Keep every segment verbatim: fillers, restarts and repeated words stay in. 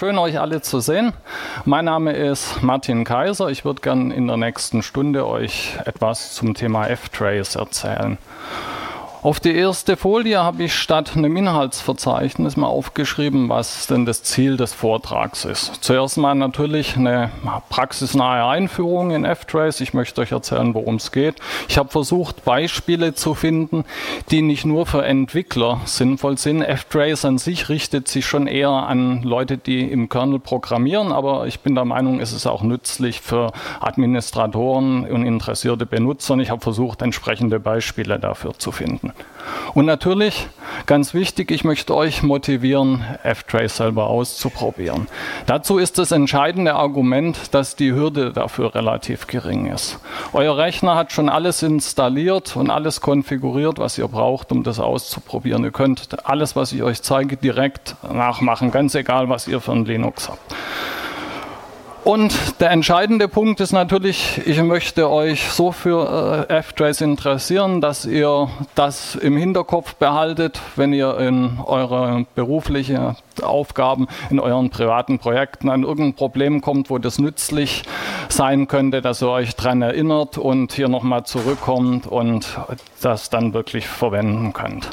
schön, euch alle zu sehen. Mein Name ist Martin Kaiser. Ich würde gerne in der nächsten Stunde euch etwas zum Thema F-Trace erzählen. Auf die erste Folie habe ich statt einem Inhaltsverzeichnis mal aufgeschrieben, was denn das Ziel des Vortrags ist. Zuerst mal natürlich eine praxisnahe Einführung in F-Trace. Ich möchte euch erzählen, worum es geht. Ich habe versucht, Beispiele zu finden, die nicht nur für Entwickler sinnvoll sind. F-Trace an sich richtet sich schon eher an Leute, die im Kernel programmieren, aber ich bin der Meinung, es ist auch nützlich für Administratoren und interessierte Benutzer. Und ich habe versucht, entsprechende Beispiele dafür zu finden. Und natürlich, ganz wichtig, ich möchte euch motivieren, F-Trace selber auszuprobieren. Dazu ist das entscheidende Argument, dass die Hürde dafür relativ gering ist. Euer Rechner hat schon alles installiert und alles konfiguriert, was ihr braucht, um das auszuprobieren. Ihr könnt alles, was ich euch zeige, direkt nachmachen, ganz egal, was ihr für ein Linux habt. Und der entscheidende Punkt ist natürlich, ich möchte euch so für äh, F-Trace interessieren, dass ihr das im Hinterkopf behaltet, wenn ihr in eure beruflichen Aufgaben, in euren privaten Projekten an irgendein Problem kommt, wo das nützlich sein könnte, dass ihr euch daran erinnert und hier nochmal zurückkommt und das dann wirklich verwenden könnt.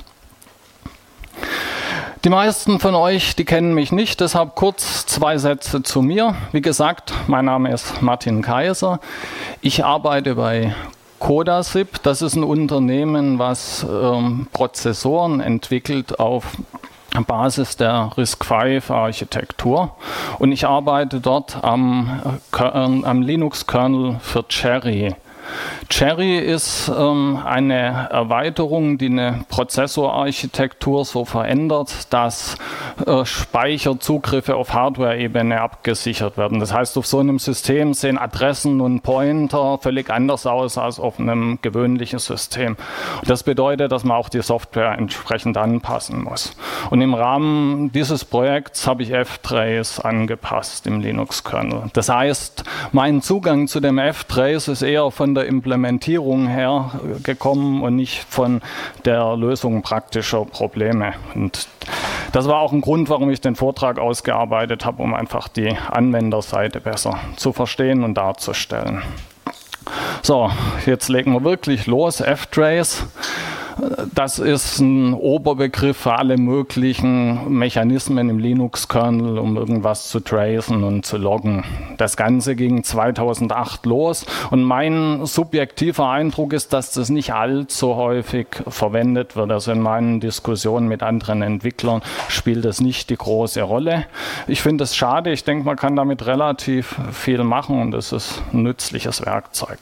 Die meisten von euch, die kennen mich nicht, deshalb kurz zwei Sätze zu mir. Wie gesagt, mein Name ist Martin Kaiser. Ich arbeite bei Codasip. Das ist ein Unternehmen, was ähm, Prozessoren entwickelt auf Basis der RISC-V Architektur. Und ich arbeite dort am, Kern, am Linux-Kernel für Cherry. Cherry ist ähm, eine Erweiterung, die eine Prozessorarchitektur so verändert, dass äh, Speicherzugriffe auf Hardware-Ebene abgesichert werden. Das heißt, auf so einem System sehen Adressen und Pointer völlig anders aus als auf einem gewöhnlichen System. Und das bedeutet, dass man auch die Software entsprechend anpassen muss. Und im Rahmen dieses Projekts habe ich F-Trace angepasst im Linux-Kernel. Das heißt, mein Zugang zu dem F-Trace ist eher von der Implementierung her gekommen und nicht von der Lösung praktischer Probleme. Und das war auch ein Grund, warum ich den Vortrag ausgearbeitet habe, um einfach die Anwenderseite besser zu verstehen und darzustellen. So, jetzt legen wir wirklich los. F-Trace. Das ist ein Oberbegriff für alle möglichen Mechanismen im Linux-Kernel, um irgendwas zu tracen und zu loggen. Das Ganze ging zweitausendacht los und mein subjektiver Eindruck ist, dass das nicht allzu häufig verwendet wird. Also in meinen Diskussionen mit anderen Entwicklern spielt das nicht die große Rolle. Ich finde es schade, ich denke, man kann damit relativ viel machen und es ist ein nützliches Werkzeug.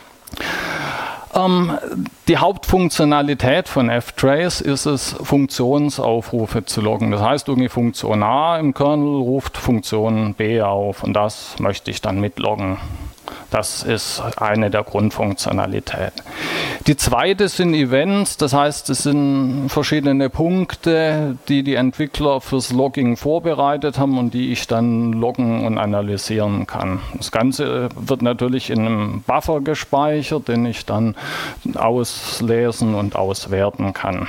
Ähm, die Hauptfunktionalität von F-Trace ist es, Funktionsaufrufe zu loggen. Das heißt, irgendwie Funktion A im Kernel ruft Funktion B auf und das möchte ich dann mitloggen. Das ist eine der Grundfunktionalitäten. Die zweite sind Events, das heißt, es sind verschiedene Punkte, die die Entwickler fürs Logging vorbereitet haben und die ich dann loggen und analysieren kann. Das Ganze wird natürlich in einem Buffer gespeichert, den ich dann auslesen und auswerten kann.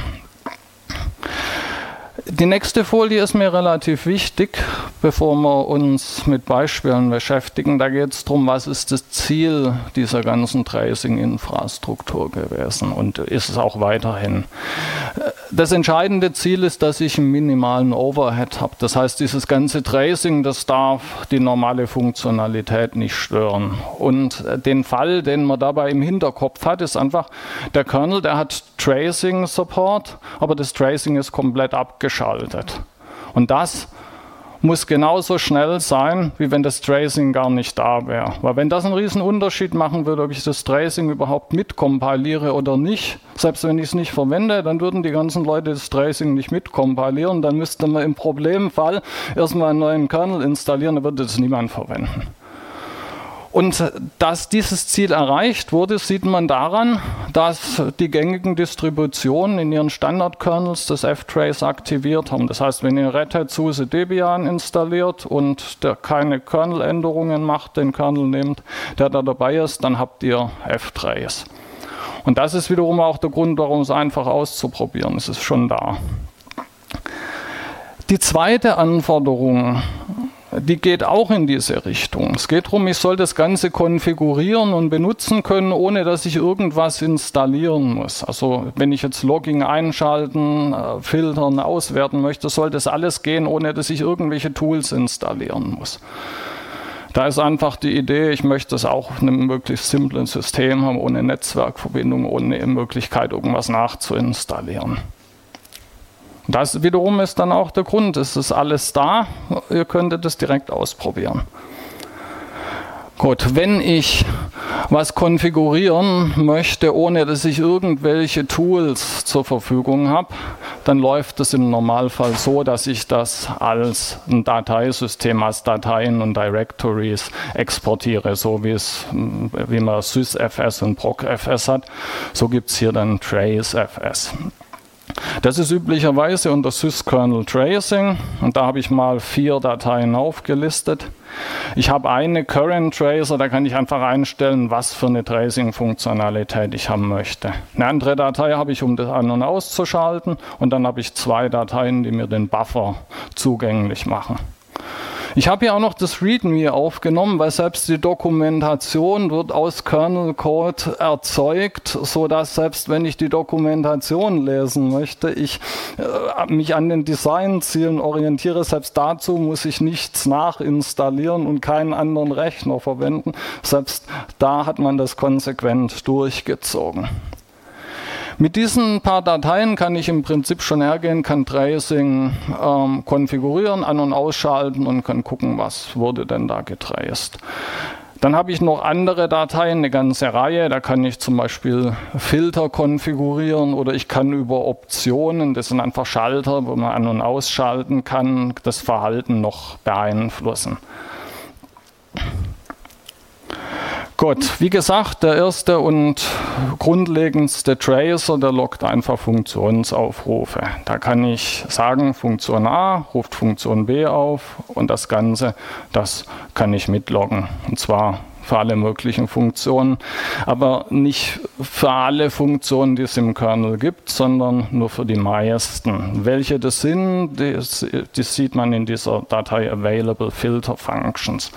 Die nächste Folie ist mir relativ wichtig, bevor wir uns mit Beispielen beschäftigen. Da geht es darum, was ist das Ziel dieser ganzen Tracing-Infrastruktur gewesen und ist es auch weiterhin. Das entscheidende Ziel ist, dass ich einen minimalen Overhead habe. Das heißt, dieses ganze Tracing, das darf die normale Funktionalität nicht stören. Und den Fall, den man dabei im Hinterkopf hat, ist einfach, der Kernel, der hat Tracing-Support, aber das Tracing ist komplett abgeschaltet. Und das muss genauso schnell sein, wie wenn das Tracing gar nicht da wäre. Weil wenn das einen riesen Unterschied machen würde, ob ich das Tracing überhaupt mitkompiliere oder nicht, selbst wenn ich es nicht verwende, dann würden die ganzen Leute das Tracing nicht mitkompilieren, dann müsste man im Problemfall erstmal einen neuen Kernel installieren, dann würde das niemand verwenden. Und dass dieses Ziel erreicht wurde, sieht man daran, dass die gängigen Distributionen in ihren Standard-Kernels das F-Trace aktiviert haben. Das heißt, wenn ihr Red Hat SUSE Debian installiert und der keine Kernel-Änderungen macht, den Kernel nehmt, der da dabei ist, dann habt ihr F-Trace. Und das ist wiederum auch der Grund, warum es einfach auszuprobieren ist. Es ist schon da. Die zweite Anforderung die geht auch in diese Richtung. Es geht darum, ich soll das Ganze konfigurieren und benutzen können, ohne dass ich irgendwas installieren muss. Also wenn ich jetzt Logging einschalten, äh, filtern, auswerten möchte, soll das alles gehen, ohne dass ich irgendwelche Tools installieren muss. Da ist einfach die Idee, ich möchte es auch in einem möglichst simplen System haben, ohne Netzwerkverbindung, ohne Möglichkeit, irgendwas nachzuinstallieren. Das wiederum ist dann auch der Grund, es ist alles da, ihr könntet es direkt ausprobieren. Gut, wenn ich was konfigurieren möchte, ohne dass ich irgendwelche Tools zur Verfügung habe, dann läuft es im Normalfall so, dass ich das als ein Dateisystem, als Dateien und Directories exportiere, so wie es, wie man sysfs und procfs hat. So gibt es hier dann tracefs. Das ist üblicherweise unter sys-kernel tracing und da habe ich mal vier Dateien aufgelistet. Ich habe eine Current Tracer, da kann ich einfach einstellen, was für eine Tracing-Funktionalität ich haben möchte. Eine andere Datei habe ich, um das an- und auszuschalten, und dann habe ich zwei Dateien, die mir den Buffer zugänglich machen. Ich habe hier auch noch das README aufgenommen, weil selbst die Dokumentation wird aus Kernel-Code erzeugt, sodass selbst wenn ich die Dokumentation lesen möchte, ich äh, mich an den Designzielen orientiere. Selbst dazu muss ich nichts nachinstallieren und keinen anderen Rechner verwenden. Selbst da hat man das konsequent durchgezogen. Mit diesen paar Dateien kann ich im Prinzip schon hergehen, kann Tracing ähm, konfigurieren, an- und ausschalten und kann gucken, was wurde denn da getraced. Dann habe ich noch andere Dateien, eine ganze Reihe. Da kann ich zum Beispiel Filter konfigurieren oder ich kann über Optionen, das sind einfach Schalter, wo man an- und ausschalten kann, das Verhalten noch beeinflussen. Gut, wie gesagt, der erste und grundlegendste Tracer, der loggt einfach Funktionsaufrufe. Da kann ich sagen, Funktion A ruft Funktion B auf und das Ganze, das kann ich mitloggen. Und zwar für alle möglichen Funktionen, aber nicht für alle Funktionen, die es im Kernel gibt, sondern nur für die meisten. Welche das sind, das, das sieht man in dieser Datei Available Filter Functions.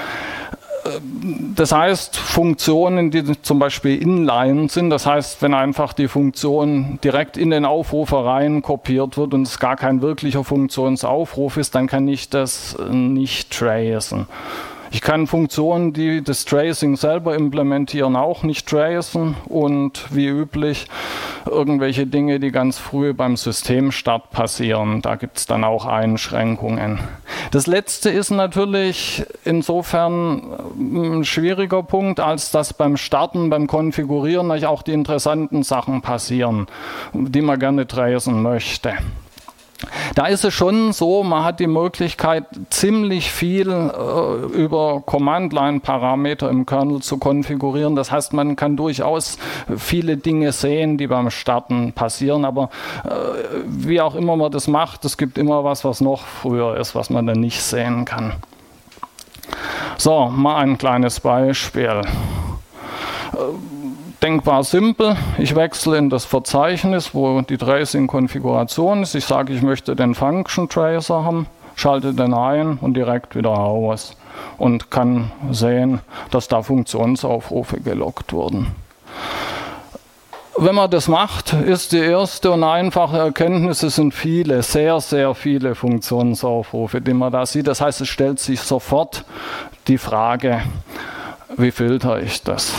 Das heißt, Funktionen, die zum Beispiel inline sind, das heißt, wenn einfach die Funktion direkt in den Aufrufer rein kopiert wird und es gar kein wirklicher Funktionsaufruf ist, dann kann ich das nicht tracen. Ich kann Funktionen, die das Tracing selber implementieren, auch nicht tracen und wie üblich irgendwelche Dinge, die ganz früh beim Systemstart passieren. Da gibt es dann auch Einschränkungen. Das letzte ist natürlich insofern ein schwieriger Punkt, als dass beim Starten, beim Konfigurieren natürlich auch die interessanten Sachen passieren, die man gerne tracen möchte. Da ist es schon so, man hat die Möglichkeit, ziemlich viel äh, über Command-Line-Parameter im Kernel zu konfigurieren. Das heißt, man kann durchaus viele Dinge sehen, die beim Starten passieren. Aber äh, wie auch immer man das macht, es gibt immer was, was noch früher ist, was man dann nicht sehen kann. So, mal ein kleines Beispiel. Äh, Denkbar simpel, ich wechsle in das Verzeichnis, wo die Tracing-Konfiguration ist. Ich sage, ich möchte den Function Tracer haben, schalte den ein und direkt wieder aus und kann sehen, dass da Funktionsaufrufe geloggt wurden. Wenn man das macht, ist die erste und einfache Erkenntnis, es sind viele, sehr, sehr viele Funktionsaufrufe, die man da sieht. Das heißt, es stellt sich sofort die Frage, wie filtere ich das?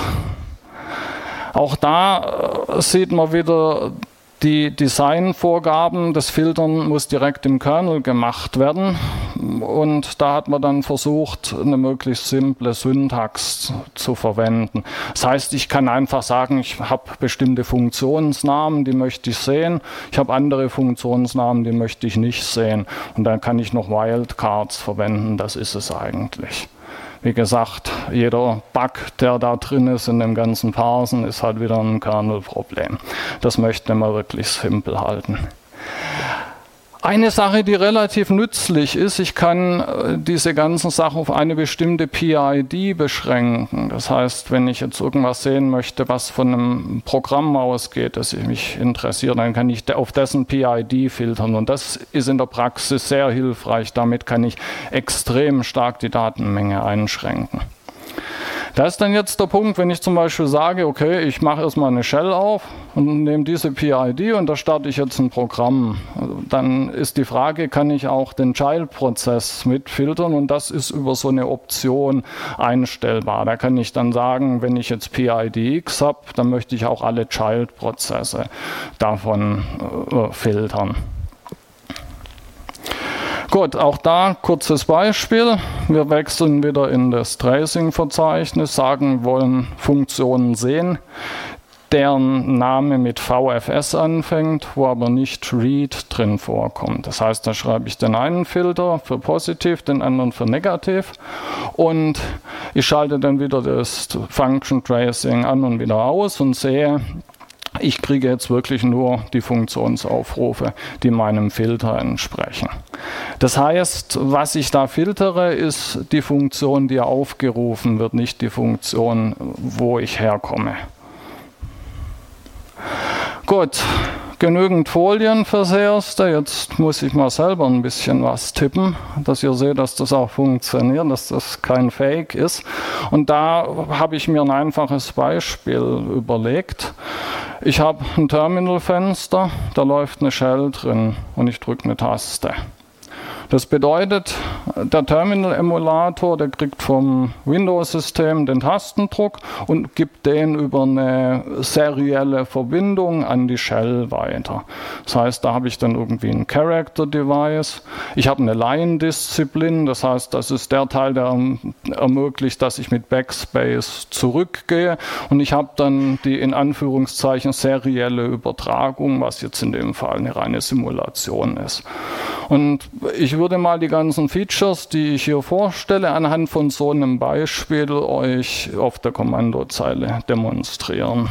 Auch da äh, sieht man wieder die Designvorgaben. Das Filtern muss direkt im Kernel gemacht werden. Und da hat man dann versucht, eine möglichst simple Syntax zu verwenden. Das heißt, ich kann einfach sagen, ich habe bestimmte Funktionsnamen, die möchte ich sehen. Ich habe andere Funktionsnamen, die möchte ich nicht sehen. Und dann kann ich noch Wildcards verwenden. Das ist es eigentlich. Wie gesagt, jeder Bug, der da drin ist in dem ganzen Parsen, ist halt wieder ein Kernel-Problem. Das möchte man wirklich simpel halten. Eine Sache, die relativ nützlich ist, ich kann äh, diese ganzen Sachen auf eine bestimmte P I D beschränken. Das heißt, wenn ich jetzt irgendwas sehen möchte, was von einem Programm ausgeht, das mich interessiert, dann kann ich auf dessen P I D filtern. Und das ist in der Praxis sehr hilfreich. Damit kann ich extrem stark die Datenmenge einschränken. Da ist dann jetzt der Punkt, wenn ich zum Beispiel sage, okay, ich mache erstmal eine Shell auf und nehme diese P I D und da starte ich jetzt ein Programm. Dann ist die Frage, kann ich auch den Child-Prozess mitfiltern, und das ist über so eine Option einstellbar. Da kann ich dann sagen, wenn ich jetzt P I D X habe, dann möchte ich auch alle Child-Prozesse davon äh, filtern. Gut, auch da kurzes Beispiel. Wir wechseln wieder in das Tracing-Verzeichnis, sagen, wollen Funktionen sehen, deren Name mit V F S anfängt, wo aber nicht Read drin vorkommt. Das heißt, da schreibe ich den einen Filter für positiv, den anderen für negativ, und ich schalte dann wieder das Function Tracing an und wieder aus und sehe, ich kriege jetzt wirklich nur die Funktionsaufrufe, die meinem Filter entsprechen. Das heißt, was ich da filtere, ist die Funktion, die aufgerufen wird, nicht die Funktion, wo ich herkomme. Gut, genügend Folien fürs Erste. Jetzt muss ich mal selber ein bisschen was tippen, dass ihr seht, dass das auch funktioniert, dass das kein Fake ist. Und da habe ich mir ein einfaches Beispiel überlegt. Ich habe ein Terminalfenster, da läuft eine Shell drin und ich drücke eine Taste. Das bedeutet, der Terminal-Emulator, der kriegt vom Windows-System den Tastendruck und gibt den über eine serielle Verbindung an die Shell weiter. Das heißt, da habe ich dann irgendwie ein Character-Device. Ich habe eine Line-Disziplin, das heißt, das ist der Teil, der ermöglicht, dass ich mit Backspace zurückgehe. Und ich habe dann die in Anführungszeichen serielle Übertragung, was jetzt in dem Fall eine reine Simulation ist. Und ich würde mal die ganzen Features, die ich hier vorstelle, anhand von so einem Beispiel euch auf der Kommandozeile demonstrieren.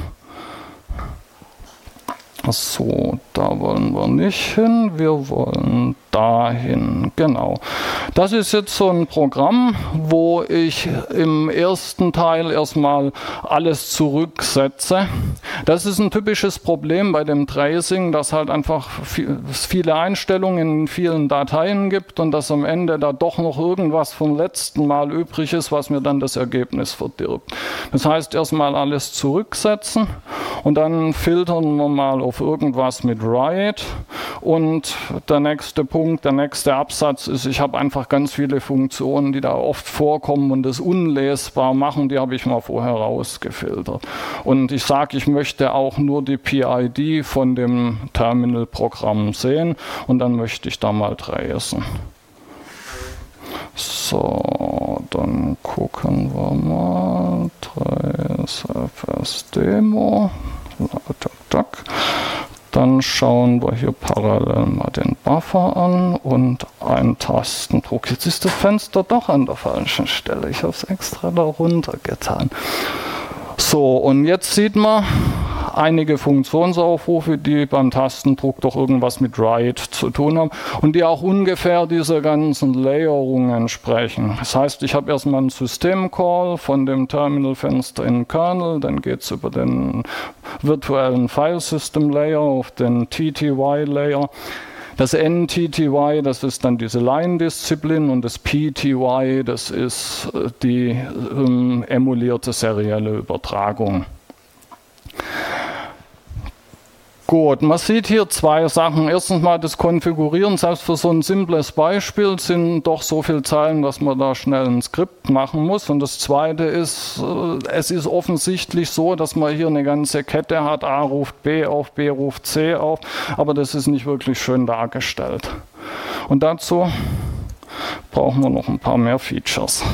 So, da wollen wir nicht hin, wir wollen dahin, genau. Das ist jetzt so ein Programm, wo ich im ersten Teil erstmal alles zurücksetze. Das ist ein typisches Problem bei dem Tracing, dass halt einfach viele Einstellungen in vielen Dateien gibt und dass am Ende da doch noch irgendwas vom letzten Mal übrig ist, was mir dann das Ergebnis verdirbt. Das heißt, erstmal alles zurücksetzen und dann filtern wir mal auf irgendwas mit Write, und der nächste Punkt, der nächste Absatz ist, ich habe einfach ganz viele Funktionen, die da oft vorkommen und das unlesbar machen, die habe ich mal vorher rausgefiltert. Und ich sage, ich möchte auch nur die P I D von dem Terminal-Programm sehen, und dann möchte ich da mal tracen. So, dann gucken wir mal, Trace F S Demo. Dann schauen wir hier parallel mal den Buffer an und einen Tastendruck. Jetzt ist das Fenster doch an der falschen Stelle. Ich habe es extra da runter getan. So, und jetzt sieht man einige Funktionsaufrufe, die beim Tastendruck doch irgendwas mit Write zu tun haben und die auch ungefähr dieser ganzen Layerung entsprechen. Das heißt, ich habe erstmal einen System-Call von dem Terminalfenster in den Kernel, dann geht es über den virtuellen File-System-Layer auf den T T Y-Layer. Das N T T Y, das ist dann diese Line-Disziplin, und das P T Y, das ist die ähm, emulierte serielle Übertragung. Gut, man sieht hier zwei Sachen. Erstens mal das Konfigurieren, selbst für so ein simples Beispiel sind doch so viele Zeilen, dass man da schnell ein Skript machen muss. Und das Zweite ist, es ist offensichtlich so, dass man hier eine ganze Kette hat. A ruft B auf, B ruft C auf, aber das ist nicht wirklich schön dargestellt. Und dazu brauchen wir noch ein paar mehr Features.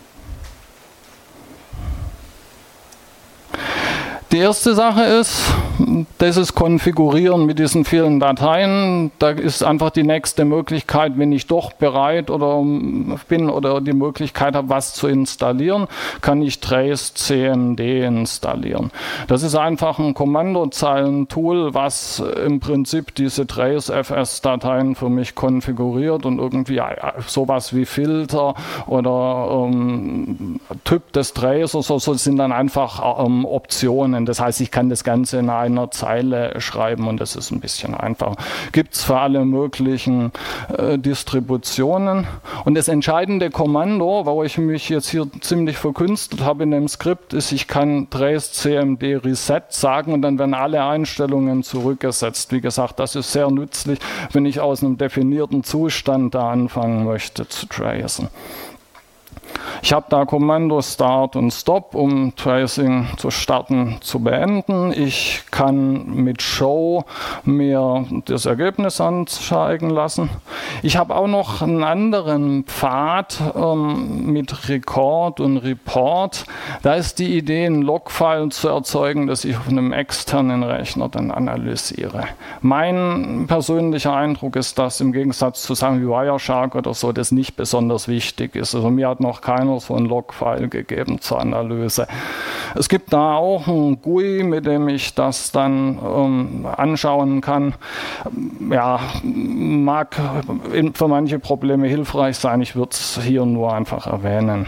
Die erste Sache ist, dieses Konfigurieren mit diesen vielen Dateien, da ist einfach die nächste Möglichkeit, wenn ich doch bereit oder bin oder die Möglichkeit habe, was zu installieren, kann ich trace C M D installieren. Das ist einfach ein Kommandozeilen-Tool, was im Prinzip diese trace-fs-Dateien für mich konfiguriert und irgendwie sowas wie Filter oder ähm, Typ des Tracers oder so sind dann einfach ähm, Optionen. Das heißt, ich kann das Ganze in einer Zeile schreiben und das ist ein bisschen einfacher. Gibt es für alle möglichen äh, Distributionen. Und das entscheidende Kommando, wo ich mich jetzt hier ziemlich verkünstelt habe in dem Skript, ist, ich kann trace C M D reset sagen und dann werden alle Einstellungen zurückgesetzt. Wie gesagt, das ist sehr nützlich, wenn ich aus einem definierten Zustand da anfangen möchte zu tracen. Ich habe da Kommando Start und Stop, um Tracing zu starten, zu beenden. Ich kann mit Show mir das Ergebnis anzeigen lassen. Ich habe auch noch einen anderen Pfad ähm, mit Record und Report. Da ist die Idee, ein Logfile zu erzeugen, das ich auf einem externen Rechner dann analysiere. Mein persönlicher Eindruck ist, dass im Gegensatz zu Sachen wie Wireshark oder so, das nicht besonders wichtig ist. Also mir hat noch keiner so ein Logfile gegeben zur Analyse. Es gibt da auch ein G U I, mit dem ich das dann ähm, anschauen kann. Ja, mag in, für manche Probleme hilfreich sein. Ich würde es hier nur einfach erwähnen.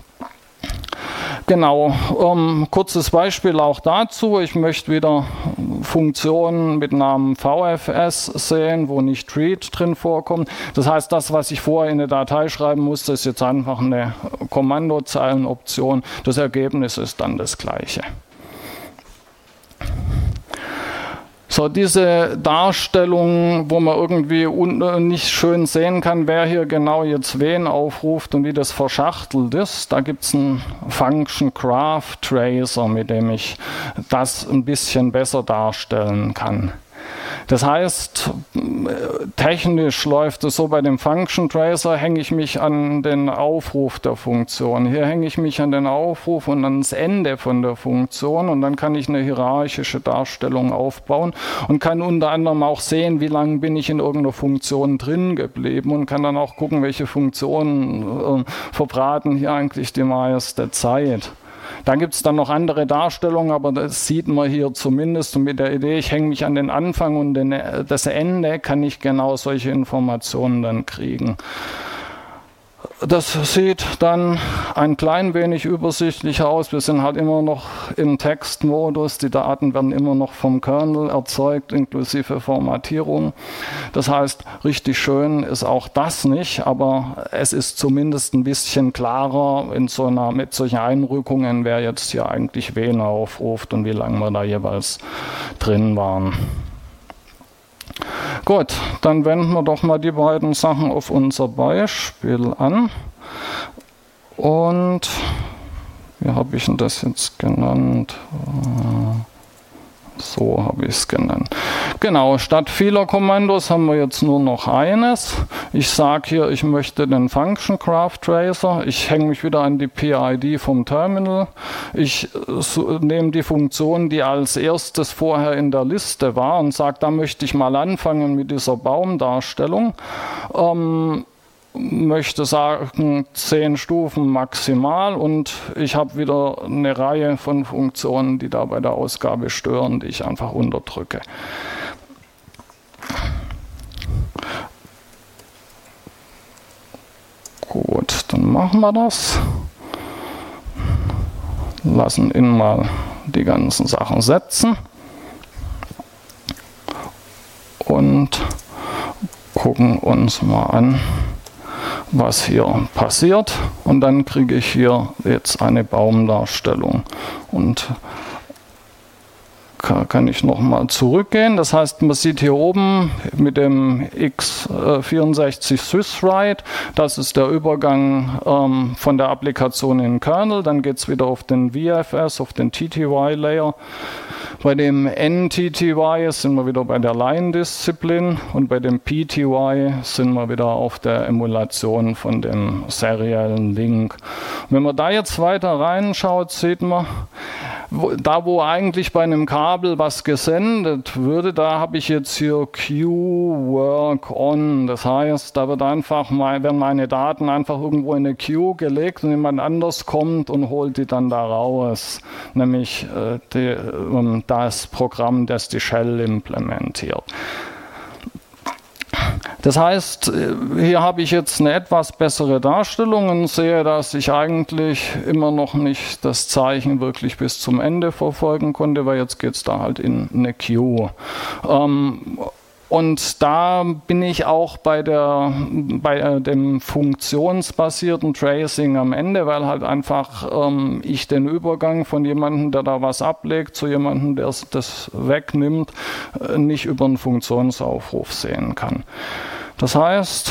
Genau, ähm, kurzes Beispiel auch dazu. Ich möchte wieder Funktionen mit Namen V F S sehen, wo nicht Read drin vorkommt. Das heißt, das, was ich vorher in eine Datei schreiben musste, ist jetzt einfach eine Kommandozeilenoption. Das Ergebnis ist dann das gleiche. So, diese Darstellung, wo man irgendwie nicht schön sehen kann, wer hier genau jetzt wen aufruft und wie das verschachtelt ist, da gibt es einen Function Graph Tracer, mit dem ich das ein bisschen besser darstellen kann. Das heißt, technisch läuft es so, bei dem Function Tracer hänge ich mich an den Aufruf der Funktion. Hier hänge ich mich an den Aufruf und ans Ende von der Funktion und dann kann ich eine hierarchische Darstellung aufbauen und kann unter anderem auch sehen, wie lange bin ich in irgendeiner Funktion drin geblieben und kann dann auch gucken, welche Funktionen äh, verbraten hier eigentlich die meiste Zeit. Dann gibt es dann noch andere Darstellungen, aber das sieht man hier zumindest. Und mit der Idee, ich hänge mich an den Anfang und den, das Ende, kann ich genau solche Informationen dann kriegen. Das sieht dann ein klein wenig übersichtlicher aus. Wir sind halt immer noch im Textmodus. Die Daten werden immer noch vom Kernel erzeugt, inklusive Formatierung. Das heißt, richtig schön ist auch das nicht, aber es ist zumindest ein bisschen klarer in so einer, mit solchen Einrückungen, wer jetzt hier eigentlich wen aufruft und wie lange wir da jeweils drin waren. Gut, dann wenden wir doch mal die beiden Sachen auf unser Beispiel an. Und wie habe ich denn das jetzt genannt? So habe ich es genannt. Genau, statt vieler Kommandos haben wir jetzt nur noch eines. Ich sage hier, ich möchte den Function Graph Tracer. Ich hänge mich wieder an die P I D vom Terminal. Ich so, nehme die Funktion, die als erstes vorher in der Liste war und sage, da möchte ich mal anfangen mit dieser Baumdarstellung. Ähm, möchte sagen, zehn Stufen maximal und ich habe wieder eine Reihe von Funktionen, die da bei der Ausgabe stören, die ich einfach unterdrücke. Gut, dann machen wir das. Lassen ihn mal die ganzen Sachen setzen und gucken uns mal an, was hier passiert, und dann kriege ich hier jetzt eine Baumdarstellung und kann ich nochmal zurückgehen. Das heißt, man sieht hier oben mit dem x vierundsechzig SysWrite, das ist der Übergang ähm, von der Applikation in den Kernel. Dann geht es wieder auf den V F S, auf den T T Y-Layer. Bei dem N T T Y sind wir wieder bei der Line-Disziplin und bei dem P T Y sind wir wieder auf der Emulation von dem seriellen Link. Wenn man da jetzt weiter reinschaut, sieht man, wo, da wo eigentlich bei einem Kabel was gesendet würde, da habe ich jetzt hier Queue Work On. Das heißt, da wird einfach mal, werden meine Daten einfach irgendwo in eine Queue gelegt und jemand anders kommt und holt die dann da raus. Nämlich äh, die, um, das Programm, das die Shell implementiert. Das heißt, hier habe ich jetzt eine etwas bessere Darstellung und sehe, dass ich eigentlich immer noch nicht das Zeichen wirklich bis zum Ende verfolgen konnte, weil jetzt geht es da halt in eine Queue. Ähm, Und da bin ich auch bei, der, bei äh, dem funktionsbasierten Tracing am Ende, weil halt einfach ähm, ich den Übergang von jemandem, der da was ablegt, zu jemandem, der das wegnimmt, äh, nicht über einen Funktionsaufruf sehen kann. Das heißt,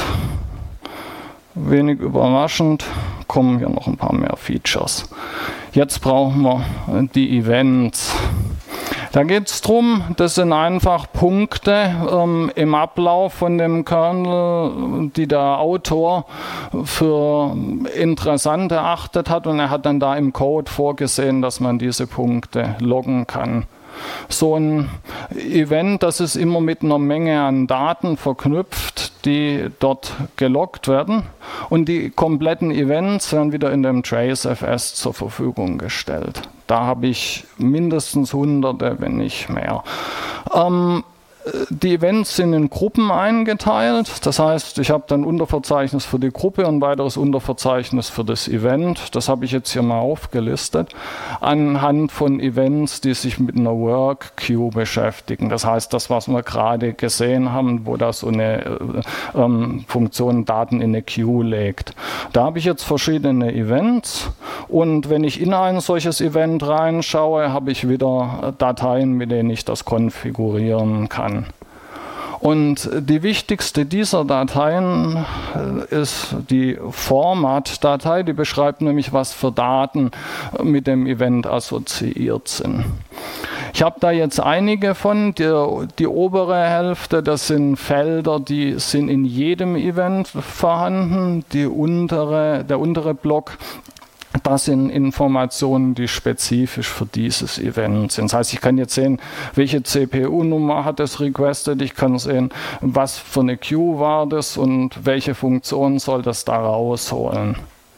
wenig überraschend, kommen hier noch ein paar mehr Features. Jetzt brauchen wir die Events. Da geht es darum, das sind einfach Punkte ähm, im Ablauf von dem Kernel, die der Autor für interessant erachtet hat, und er hat dann da im Code vorgesehen, dass man diese Punkte loggen kann. So ein Event, das ist immer mit einer Menge an Daten verknüpft, die dort geloggt werden, und die kompletten Events werden wieder in dem TraceFS zur Verfügung gestellt. Da habe ich mindestens Hunderte, wenn nicht mehr. Ähm, Die Events sind in Gruppen eingeteilt. Das heißt, ich habe dann ein Unterverzeichnis für die Gruppe und ein weiteres Unterverzeichnis für das Event. Das habe ich jetzt hier mal aufgelistet, anhand von Events, die sich mit einer Work Queue beschäftigen. Das heißt, das, was wir gerade gesehen haben, wo da so eine äh, ähm, Funktion Daten in eine Queue legt. Da habe ich jetzt verschiedene Events, und wenn ich in ein solches Event reinschaue, habe ich wieder Dateien, mit denen ich das konfigurieren kann. Und die wichtigste dieser Dateien ist die Format-Datei, die beschreibt nämlich, was für Daten mit dem Event assoziiert sind. Ich habe da jetzt einige von, die, die obere Hälfte, das sind Felder, die sind in jedem Event vorhanden, die untere, der untere Block, das sind Informationen, die spezifisch für dieses Event sind. Das heißt, ich kann jetzt sehen, welche C P U-Nummer hat es requested, ich kann sehen, was für eine Queue war das und welche Funktion soll das da rausholen.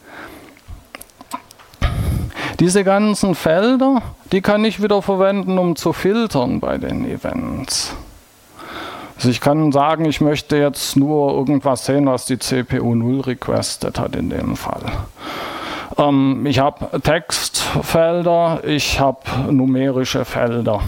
Diese ganzen Felder, die kann ich wieder verwenden, um zu filtern bei den Events. Also ich kann sagen, ich möchte jetzt nur irgendwas sehen, was die C P U null requested hat in dem Fall. Ähm, ich habe Textfelder, ich habe numerische Felder.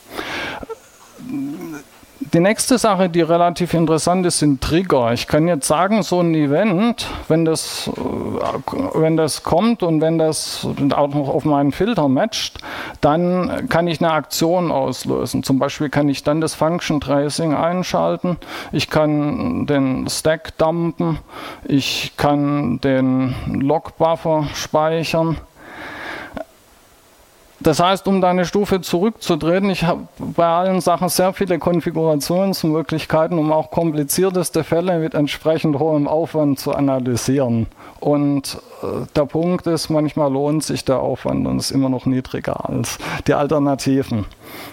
Die nächste Sache, die relativ interessant ist, sind Trigger. Ich kann jetzt sagen, so ein Event, wenn das, wenn das kommt und wenn das auch noch auf meinen Filter matcht, dann kann ich eine Aktion auslösen. Zum Beispiel kann ich dann das Function Tracing einschalten, ich kann den Stack dumpen, ich kann den Log-Buffer speichern. Das heißt, um da eine Stufe zurückzutreten, ich habe bei allen Sachen sehr viele Konfigurationsmöglichkeiten, um auch komplizierteste Fälle mit entsprechend hohem Aufwand zu analysieren. Und äh, der Punkt ist, manchmal lohnt sich der Aufwand und ist immer noch niedriger als die Alternativen.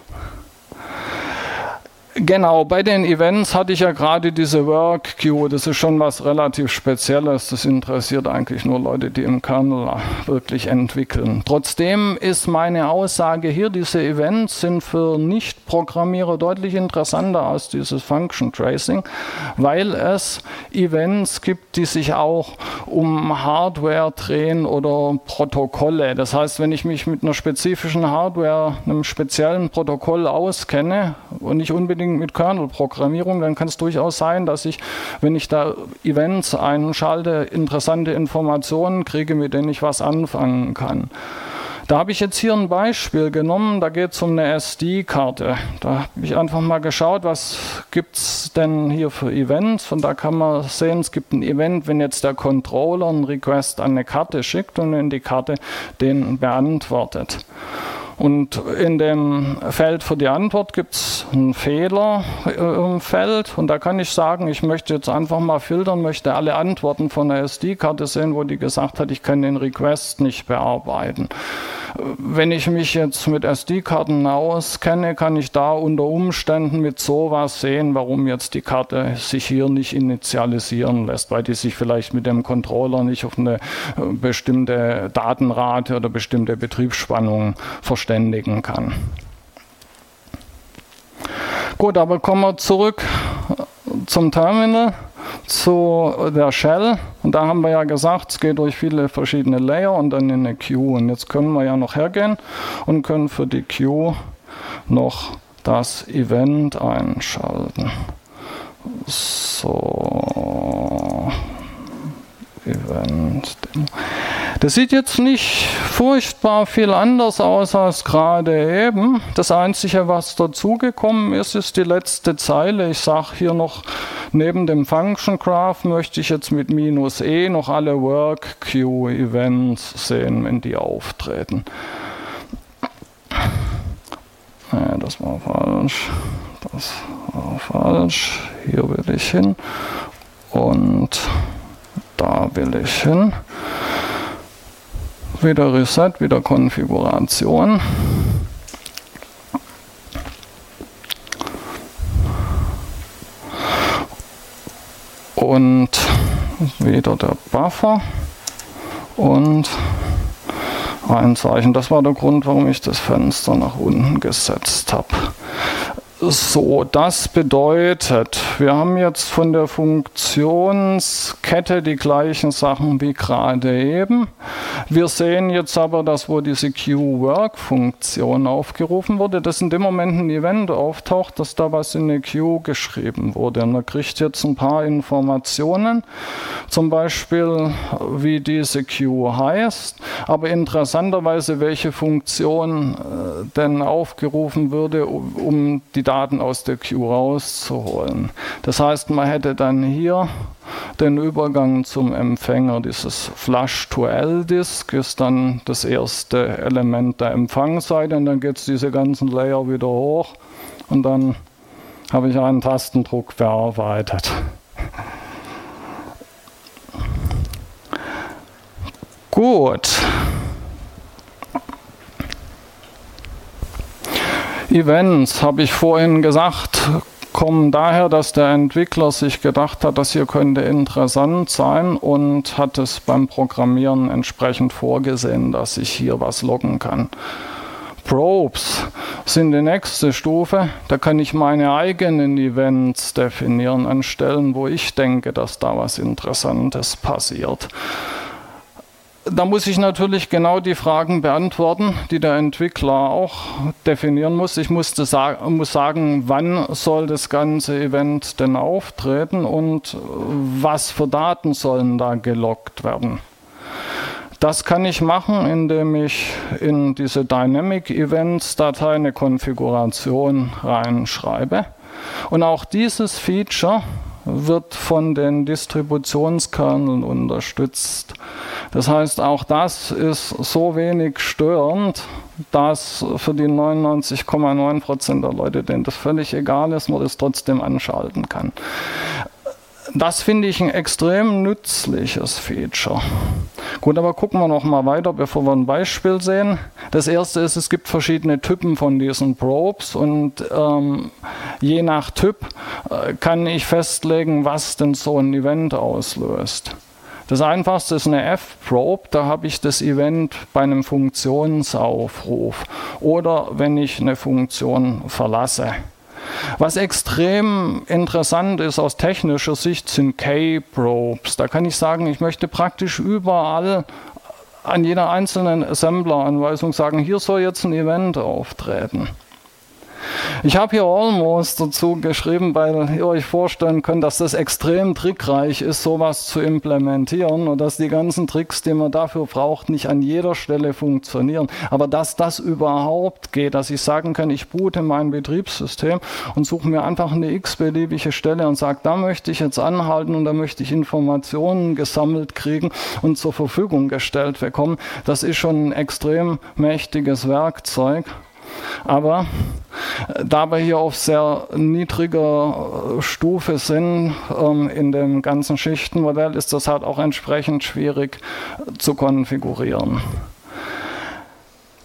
Genau, bei den Events hatte ich ja gerade diese Work Queue, das ist schon was relativ Spezielles, das interessiert eigentlich nur Leute, die im Kernel wirklich entwickeln. Trotzdem ist meine Aussage hier, diese Events sind für Nicht-Programmierer deutlich interessanter als dieses Function Tracing, weil es Events gibt, die sich auch um Hardware drehen oder Protokolle. Das heißt, wenn ich mich mit einer spezifischen Hardware, einem speziellen Protokoll auskenne und nicht unbedingt mit Kernel-Programmierung, dann kann es durchaus sein, dass ich, wenn ich da Events einschalte, interessante Informationen kriege, mit denen ich was anfangen kann. Da habe ich jetzt hier ein Beispiel genommen, da geht es um eine S D-Karte. Da habe ich einfach mal geschaut, was gibt es denn hier für Events, und da kann man sehen, es gibt ein Event, wenn jetzt der Controller einen Request an eine Karte schickt und wenn die Karte den beantwortet. Und in dem Feld für die Antwort gibt es einen Fehler im Feld, und da kann ich sagen, ich möchte jetzt einfach mal filtern, möchte alle Antworten von der S D-Karte sehen, wo die gesagt hat, ich kann den Request nicht bearbeiten. Wenn ich mich jetzt mit S D-Karten auskenne, kann ich da unter Umständen mit sowas sehen, warum jetzt die Karte sich hier nicht initialisieren lässt, weil die sich vielleicht mit dem Controller nicht auf eine bestimmte Datenrate oder bestimmte Betriebsspannung verständigen kann. Gut, aber kommen wir zurück zum Terminal, zu der Shell. Und da haben wir ja gesagt, es geht durch viele verschiedene Layer und dann in eine Queue. Und jetzt können wir ja noch hergehen und können für die Queue noch das Event einschalten. So, Event. Das sieht jetzt nicht furchtbar viel anders aus als gerade eben. Das Einzige, was dazugekommen ist, ist die letzte Zeile. Ich sage hier noch, neben dem Function Graph möchte ich jetzt mit minus E noch alle Work Queue Events sehen, wenn die auftreten. Ja, das war falsch. Das war falsch. Hier will ich hin. Und da will ich hin. Wieder Reset, wieder Konfiguration. Und wieder der Buffer und ein Zeichen. Das war der Grund, warum ich das Fenster nach unten gesetzt habe. So, das bedeutet, wir haben jetzt von der Funktionskette die gleichen Sachen wie gerade eben. Wir sehen jetzt aber, dass wo diese Queue-Work-Funktion aufgerufen wurde, dass in dem Moment ein Event auftaucht, dass da was in eine Queue geschrieben wurde. Und man kriegt jetzt ein paar Informationen, zum Beispiel wie diese Queue heißt, aber interessanterweise welche Funktion äh, denn aufgerufen würde, um, um die Daten aus der Queue rauszuholen. Das heißt, man hätte dann hier den Übergang zum Empfänger. Dieses Flush-to-L-Disk ist dann das erste Element der Empfangsseite und dann geht es diese ganzen Layer wieder hoch und dann habe ich einen Tastendruck bearbeitet. Gut. Events, habe ich vorhin gesagt, kommen daher, dass der Entwickler sich gedacht hat, das hier könnte interessant sein und hat es beim Programmieren entsprechend vorgesehen, dass ich hier was loggen kann. Probes sind die nächste Stufe. Da kann ich meine eigenen Events definieren an Stellen, wo ich denke, dass da was Interessantes passiert. Da muss ich natürlich genau die Fragen beantworten, die der Entwickler auch definieren muss. Ich musste sa- muss sagen, wann soll das ganze Event denn auftreten und was für Daten sollen da geloggt werden. Das kann ich machen, indem ich in diese Dynamic Events Datei eine Konfiguration reinschreibe. Und auch dieses Feature wird von den Distributionskerneln unterstützt. Das heißt, auch das ist so wenig störend, dass für die neunundneunzig Komma neun Prozent der Leute, denen das völlig egal ist, man das trotzdem anschalten kann. Das finde ich ein extrem nützliches Feature. Gut, aber gucken wir noch mal weiter, bevor wir ein Beispiel sehen. Das erste ist, es gibt verschiedene Typen von diesen Probes und ähm, je nach Typ äh, kann ich festlegen, was denn so ein Event auslöst. Das einfachste ist eine F-Probe, da habe ich das Event bei einem Funktionsaufruf oder wenn ich eine Funktion verlasse. Was extrem interessant ist aus technischer Sicht, sind K-Probes. Da kann ich sagen, ich möchte praktisch überall an jeder einzelnen Assembler-Anweisung sagen, hier soll jetzt ein Event auftreten. Ich habe hier Almost dazu geschrieben, weil ihr euch vorstellen könnt, dass das extrem trickreich ist, sowas zu implementieren und dass die ganzen Tricks, die man dafür braucht, nicht an jeder Stelle funktionieren. Aber dass das überhaupt geht, dass ich sagen kann, ich boote mein Betriebssystem und suche mir einfach eine x-beliebige Stelle und sage, da möchte ich jetzt anhalten und da möchte ich Informationen gesammelt kriegen und zur Verfügung gestellt bekommen, das ist schon ein extrem mächtiges Werkzeug. Aber da wir hier auf sehr niedriger Stufe sind ähm, in dem ganzen Schichtenmodell, ist das halt auch entsprechend schwierig zu konfigurieren.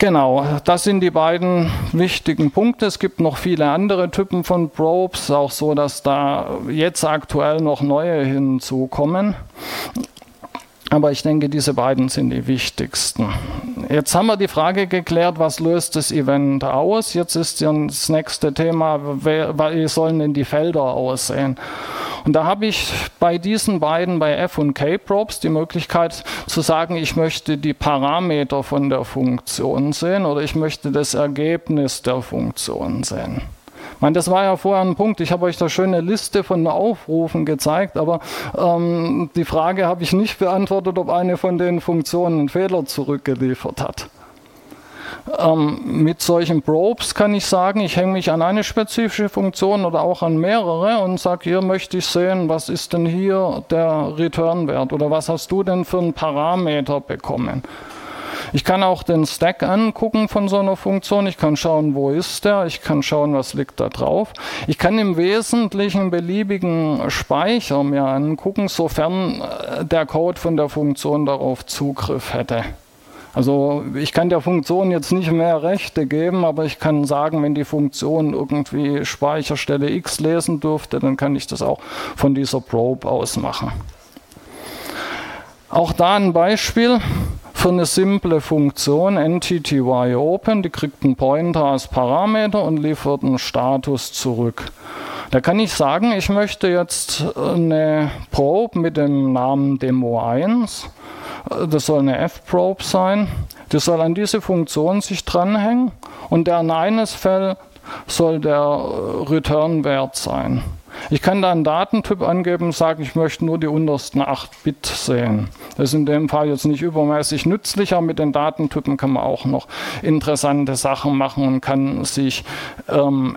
Genau, das sind die beiden wichtigen Punkte. Es gibt noch viele andere Typen von Probes, auch so, dass da jetzt aktuell noch neue hinzukommen. Aber ich denke, diese beiden sind die wichtigsten. Jetzt haben wir die Frage geklärt, was löst das Event aus? Jetzt ist ja das nächste Thema, wie sollen denn die Felder aussehen? Und da habe ich bei diesen beiden, bei F und K-Probes, die Möglichkeit zu sagen, ich möchte die Parameter von der Funktion sehen oder ich möchte das Ergebnis der Funktion sehen. Ich meine, das war ja vorher ein Punkt. Ich habe euch da schöne Liste von Aufrufen gezeigt, aber ähm, die Frage habe ich nicht beantwortet, ob eine von den Funktionen einen Fehler zurückgeliefert hat. Ähm, mit solchen Probes kann ich sagen, ich hänge mich an eine spezifische Funktion oder auch an mehrere und sage, hier möchte ich sehen, was ist denn hier der Return-Wert oder was hast du denn für einen Parameter bekommen. Ich kann auch den Stack angucken von so einer Funktion. Ich kann schauen, wo ist der. Ich kann schauen, was liegt da drauf. Ich kann im Wesentlichen beliebigen Speicher mir angucken, sofern der Code von der Funktion darauf Zugriff hätte. Also ich kann der Funktion jetzt nicht mehr Rechte geben, aber ich kann sagen, wenn die Funktion irgendwie Speicherstelle X lesen dürfte, dann kann ich das auch von dieser Probe aus machen. Auch da ein Beispiel für eine simple Funktion, entity_open, die kriegt einen Pointer als Parameter und liefert einen Status zurück. Da kann ich sagen, ich möchte jetzt eine Probe mit dem Namen Demo eins, das soll eine F-Probe sein, die soll an diese Funktion sich dranhängen und deren eines Feld soll der Return-Wert sein. Ich kann da einen Datentyp angeben und sagen, ich möchte nur die untersten acht Bit sehen. Das ist in dem Fall jetzt nicht übermäßig nützlich, aber mit den Datentypen kann man auch noch interessante Sachen machen und kann sich ähm,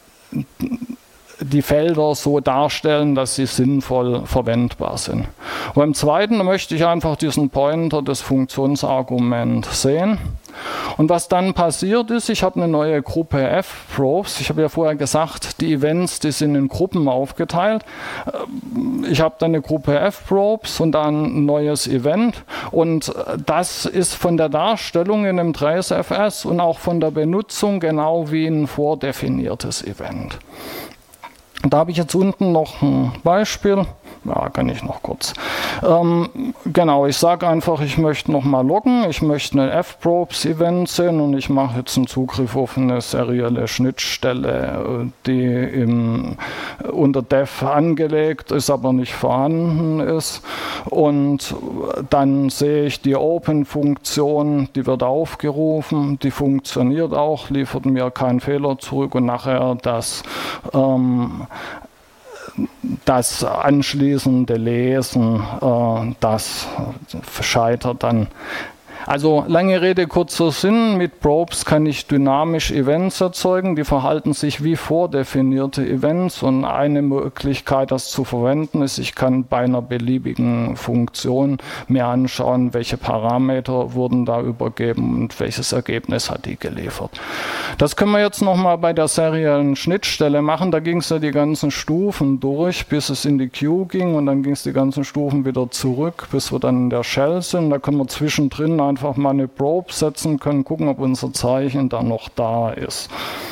die Felder so darstellen, dass sie sinnvoll verwendbar sind. Und beim zweiten möchte ich einfach diesen Pointer des Funktionsarguments sehen. Und was dann passiert ist, ich habe eine neue Gruppe F-Probes. Ich habe ja vorher gesagt, die Events, die sind in Gruppen aufgeteilt. Ich habe dann eine Gruppe F-Probes und dann ein neues Event. Und das ist von der Darstellung in einem TraceFS und auch von der Benutzung genau wie ein vordefiniertes Event. Da habe ich jetzt unten noch ein Beispiel. Ja, kann ich noch kurz. Ähm, genau, ich sage einfach, ich möchte nochmal loggen, ich möchte ein F-Probes-Event sehen und ich mache jetzt einen Zugriff auf eine serielle Schnittstelle, die im, unter Def angelegt ist, aber nicht vorhanden ist. Und dann sehe ich die Open-Funktion, die wird aufgerufen, die funktioniert auch, liefert mir keinen Fehler zurück und nachher das ähm, das anschließende Lesen, äh, das scheitert dann. Also lange Rede, kurzer Sinn, mit Probes kann ich dynamisch Events erzeugen, die verhalten sich wie vordefinierte Events und eine Möglichkeit, das zu verwenden, ist, ich kann bei einer beliebigen Funktion mir anschauen, welche Parameter wurden da übergeben und welches Ergebnis hat die geliefert. Das können wir jetzt nochmal bei der seriellen Schnittstelle machen, da ging es ja die ganzen Stufen durch, bis es in die Queue ging und dann ging es die ganzen Stufen wieder zurück, bis wir dann in der Shell sind, da können wir zwischendrin einfach mal eine Probe setzen können, gucken, ob unser Zeichen dann noch da ist.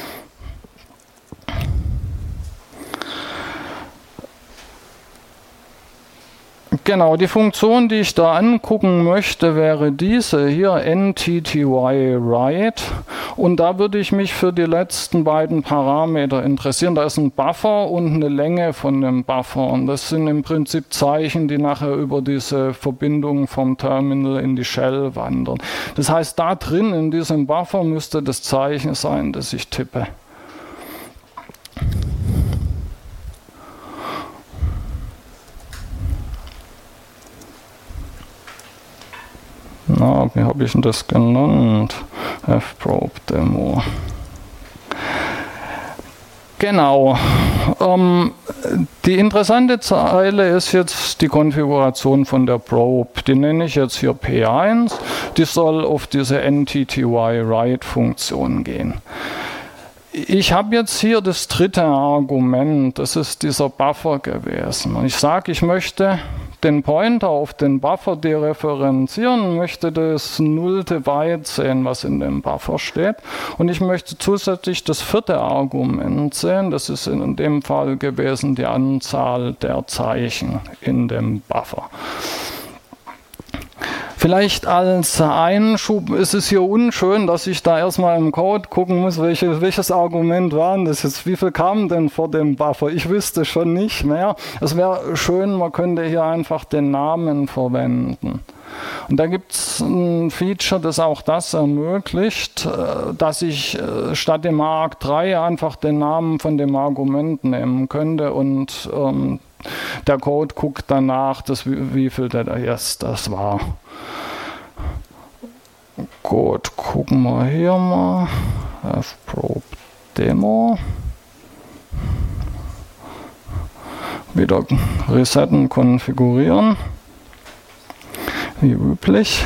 Genau, die Funktion, die ich da angucken möchte, wäre diese hier, entity_write. Und da würde ich mich für die letzten beiden Parameter interessieren. Da ist ein Buffer und eine Länge von dem Buffer. Und das sind im Prinzip Zeichen, die nachher über diese Verbindung vom Terminal in die Shell wandern. Das heißt, da drin in diesem Buffer müsste das Zeichen sein, das ich tippe. Na, wie habe ich denn das genannt? F-Probe-Demo. Genau. Ähm, die interessante Zeile ist jetzt die Konfiguration von der Probe. Die nenne ich jetzt hier P eins. Die soll auf diese entity_write-Funktion gehen. Ich habe jetzt hier das dritte Argument, das ist dieser Buffer gewesen. Und ich sage, ich möchte den Pointer auf den Buffer dereferenzieren, möchte das nullte Byte sehen, was in dem Buffer steht. Und ich möchte zusätzlich das vierte Argument sehen. Das ist in dem Fall gewesen die Anzahl der Zeichen in dem Buffer. Vielleicht als Einschub ist es hier unschön, dass ich da erstmal im Code gucken muss, welche, welches Argument waren das jetzt, wie viel kam denn vor dem Buffer? Ich wüsste schon nicht mehr. Es wäre schön, man könnte hier einfach den Namen verwenden. Und da gibt es ein Feature, das auch das ermöglicht, dass ich statt dem A R C drei einfach den Namen von dem Argument nehmen könnte und ähm, der Code guckt danach, dass, wie, wie viel der jetzt das war. Gut, gucken wir hier mal. fprobe Demo. Wieder resetten, konfigurieren. Wie üblich.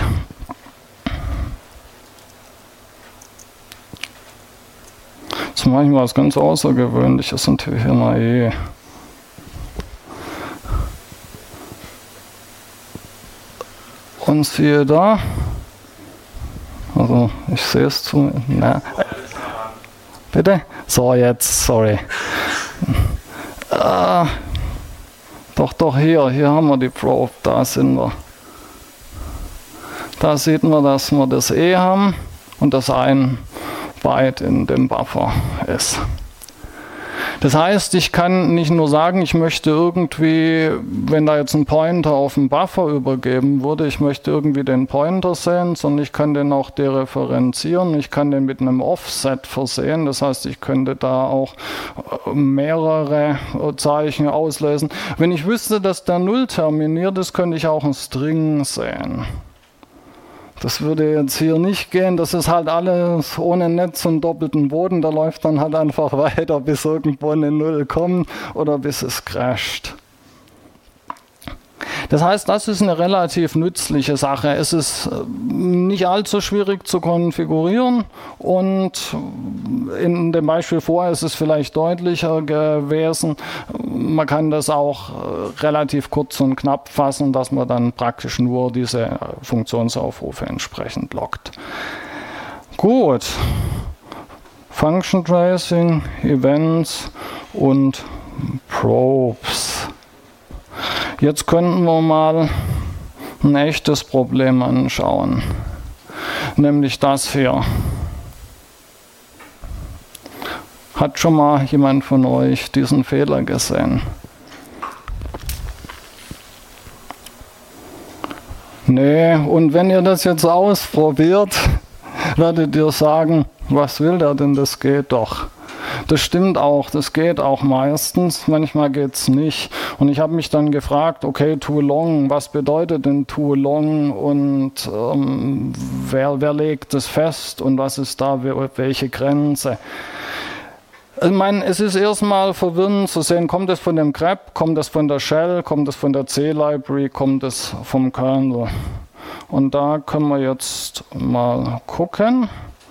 Jetzt mache ich mal was ganz Außergewöhnliches und hier mal eh. Und siehe da, also ich sehe es zu, na, bitte? So, jetzt, sorry. Äh, doch, doch, hier, hier haben wir die Probe, da sind wir. Da sieht man, dass wir das E haben und das ein Byte in dem Buffer ist. Das heißt, ich kann nicht nur sagen, ich möchte irgendwie, wenn da jetzt ein Pointer auf den Buffer übergeben wurde, ich möchte irgendwie den Pointer sehen, sondern ich kann den auch dereferenzieren, ich kann den mit einem Offset versehen, das heißt, ich könnte da auch mehrere Zeichen auslesen. Wenn ich wüsste, dass der Null terminiert ist, könnte ich auch einen String sehen. Das würde jetzt hier nicht gehen, das ist halt alles ohne Netz und doppelten Boden, da läuft dann halt einfach weiter, bis irgendwo eine Null kommt oder bis es crasht. Das heißt, das ist eine relativ nützliche Sache. Es ist nicht allzu schwierig zu konfigurieren und in dem Beispiel vorher ist es vielleicht deutlicher gewesen. Man kann das auch relativ kurz und knapp fassen, dass man dann praktisch nur diese Funktionsaufrufe entsprechend loggt. Gut. Function Tracing, Events und Probes. Jetzt könnten wir mal ein echtes Problem anschauen, nämlich das hier. Hat schon mal jemand von euch diesen Fehler gesehen? Nee, und wenn ihr das jetzt ausprobiert, werdet ihr sagen, was will der denn, das geht doch. Das stimmt auch, das geht auch meistens, manchmal geht es nicht. Und ich habe mich dann gefragt, okay, too long, was bedeutet denn too long und ähm, wer, wer legt das fest und was ist da, welche Grenze? Ich meine, es ist erstmal verwirrend zu sehen, kommt es von dem grep, kommt es von der Shell, kommt es von der C-Library, kommt es vom Kernel. Und da können wir jetzt mal gucken.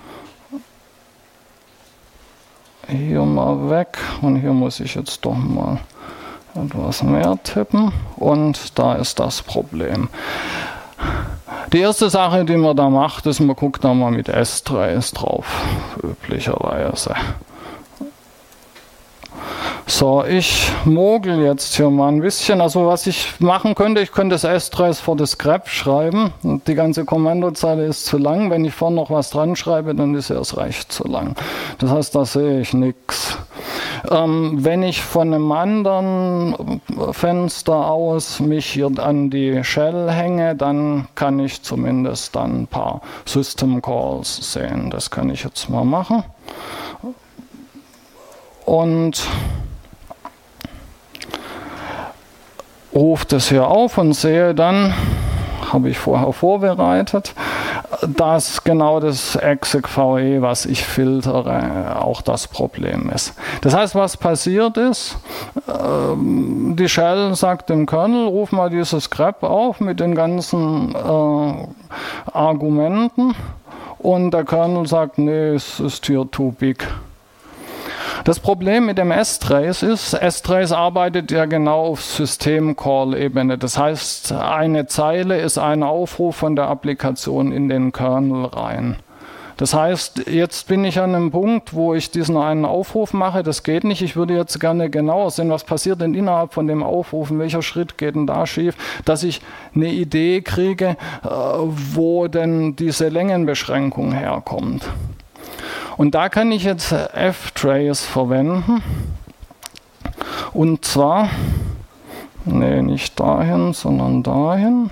Hier mal weg und hier muss ich jetzt doch mal etwas mehr tippen und da ist das Problem. Die erste Sache, die man da macht, ist, man guckt da mal mit S Trace drauf, üblicherweise. So, ich mogel jetzt hier mal ein bisschen. Also was ich machen könnte, ich könnte das S-Trace vor das grep schreiben. Und die ganze Kommandozeile ist zu lang. Wenn ich vorne noch was dran schreibe, dann ist erst recht zu lang. Das heißt, da sehe ich nichts. Ähm, wenn ich von einem anderen Fenster aus mich hier an die Shell hänge, dann kann ich zumindest dann ein paar System Calls sehen. Das kann ich jetzt mal machen. Und rufe das hier auf und sehe dann, habe ich vorher vorbereitet, dass genau das execve, was ich filtere, auch das Problem ist. Das heißt, was passiert ist, äh, die Shell sagt dem Kernel, ruf mal dieses grep auf mit den ganzen äh, Argumenten und der Kernel sagt, nee, es ist hier too big. Das Problem mit dem S-Trace ist, S-Trace arbeitet ja genau auf System-Call-Ebene. Das heißt, eine Zeile ist ein Aufruf von der Applikation in den Kernel rein. Das heißt, jetzt bin ich an einem Punkt, wo ich diesen einen Aufruf mache. Das geht nicht. Ich würde jetzt gerne genauer sehen, was passiert denn innerhalb von dem Aufruf, welcher Schritt geht denn da schief, dass ich eine Idee kriege, wo denn diese Längenbeschränkung herkommt. Und da kann ich jetzt F-Trace verwenden. Und zwar, nee, nicht dahin, sondern dahin.